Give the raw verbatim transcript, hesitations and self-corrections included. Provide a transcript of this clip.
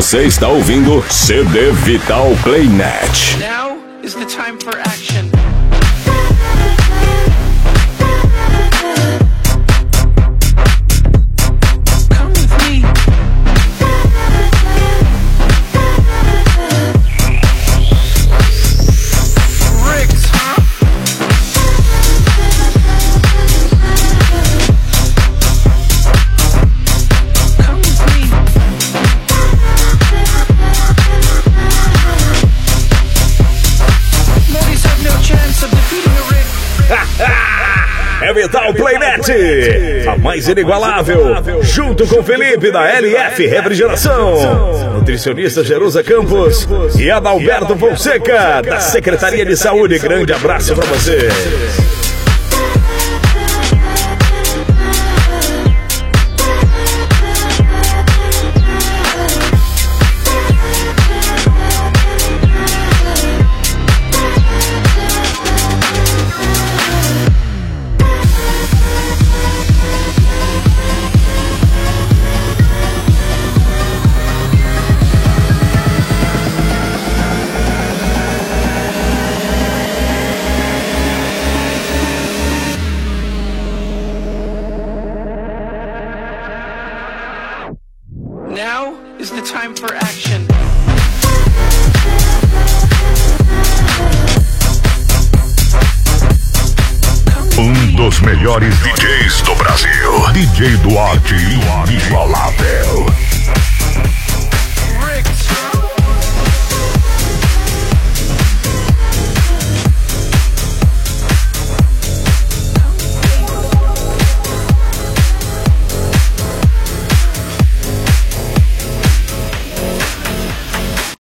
Você está ouvindo C D Vital Playnet. Now is the time for action. Come with me. Riggs, huh? Come with me. Ladies have no chance of defeating a Rick. É Vital Playnet, a mais inigualável, junto com o Felipe da L F Refrigeração, nutricionista Jerusa Campos e Adalberto Fonseca, da Secretaria de Saúde. Grande abraço pra você. Now is the time for action. Um dos melhores D Js do Brasil, D J Duarte inigualável.